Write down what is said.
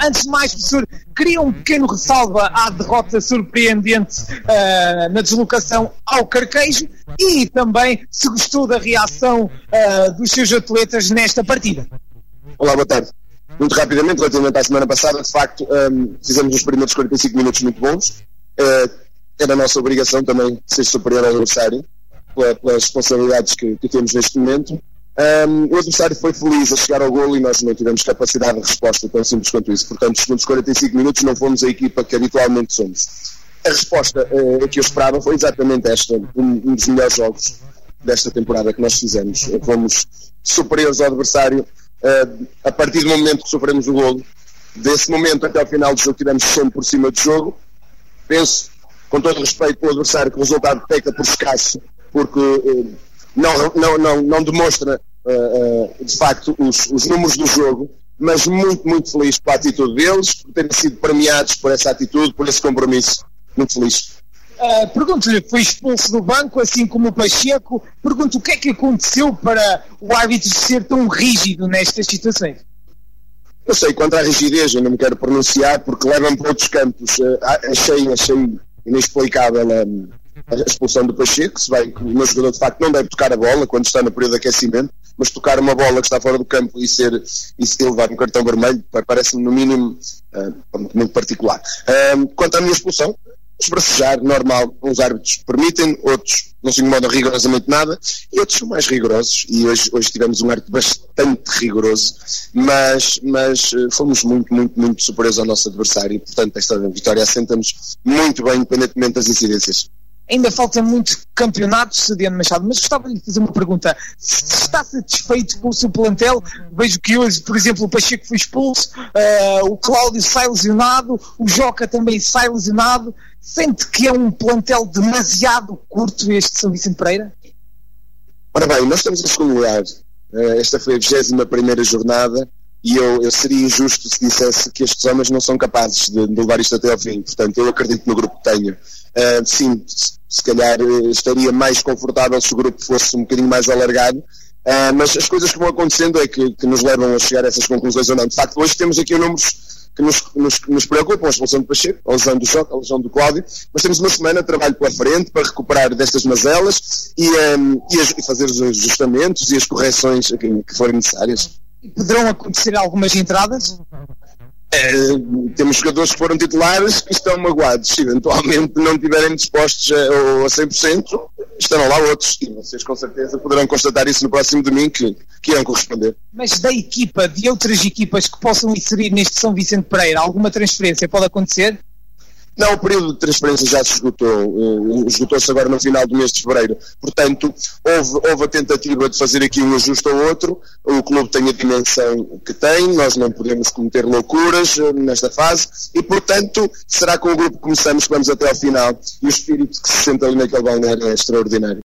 Antes de mais, professor, queria um pequeno ressalva à derrota surpreendente na deslocação ao Carquejo e também se gostou da reação dos seus atletas nesta partida. Olá, boa tarde. Muito rapidamente, relativamente à semana passada, de facto, fizemos os primeiros 45 minutos muito bons. Era a nossa obrigação também ser superior ao adversário, pelas responsabilidades que temos neste momento. O adversário foi feliz a chegar ao golo e nós não tivemos capacidade de resposta tão simples quanto isso. Portanto, nos segundos 45 minutos não fomos a equipa que habitualmente somos. A resposta que eu esperava foi exatamente esta, um dos melhores jogos desta temporada que nós fizemos. Fomos superiores ao adversário a partir do momento que sofremos o golo. Desse momento até ao final do jogo tivemos sempre por cima do jogo. Penso, com todo respeito pelo adversário, que o resultado peca por escasso, porque não demonstra de facto os números do jogo, mas muito, muito feliz pela atitude deles, por terem sido premiados por essa atitude, por esse compromisso. Muito feliz. Pergunto-lhe, foi expulso do banco, assim como o Pacheco. Pergunto, o que é que aconteceu para o árbitro ser tão rígido nestas situações? Eu sei, quanto à rigidez, eu não me quero pronunciar, porque leva-me para outros campos. Achei inexplicável a expulsão do Pacheco. Se bem que o meu jogador de facto não deve tocar a bola quando está no período de aquecimento, mas tocar uma bola que está fora do campo e levar um cartão vermelho parece-me no mínimo muito particular. Quanto à minha expulsão, esbracejar, normal, uns árbitros permitem, outros não se incomodam rigorosamente nada e outros são mais rigorosos, e hoje tivemos um árbitro bastante rigoroso, mas fomos muito, muito, muito superiores ao nosso adversário e portanto esta vitória assenta-nos muito bem, independentemente das incidências. Ainda falta muito campeonato, Cediano Machado, mas gostava de lhe fazer uma pergunta. Se está satisfeito com o seu plantel? Vejo que hoje, por exemplo, o Pacheco foi expulso, o Cláudio sai lesionado, o Joca também sai lesionado. Sente que é um plantel demasiado curto este São Vicente Pereira? Ora bem, nós estamos em segundo lugar. Esta foi a 21ª jornada e eu seria injusto se dissesse que estes homens não são capazes de levar isto até ao fim. Portanto, eu acredito no grupo que tenho. Sim, se calhar estaria mais confortável se o grupo fosse um bocadinho mais alargado, mas as coisas que vão acontecendo é que nos levam a chegar a essas conclusões ou não. De facto, hoje temos aqui números que nos preocupam: a expulsão do Pacheco, a lesão do Joca, a lesão do Cláudio, mas temos uma semana de trabalho pela frente para recuperar destas mazelas e fazer os ajustamentos e as correções que forem necessárias. E poderão acontecer algumas entradas? Temos jogadores que foram titulares que estão magoados. Se eventualmente não estiverem dispostos a 100%, estarão lá outros. E vocês com certeza poderão constatar isso no próximo domingo, que irão corresponder. Mas da equipa, de outras equipas que possam inserir neste São Vicente Pereira, alguma transferência pode acontecer? Não, o período de transferência já se esgotou, esgotou-se agora no final do mês de fevereiro, portanto houve a tentativa de fazer aqui um ajuste ao outro. O clube tem a dimensão que tem, nós não podemos cometer loucuras nesta fase e portanto será com o grupo que começamos que vamos até ao final, e o espírito que se sente ali naquele balneário é extraordinário.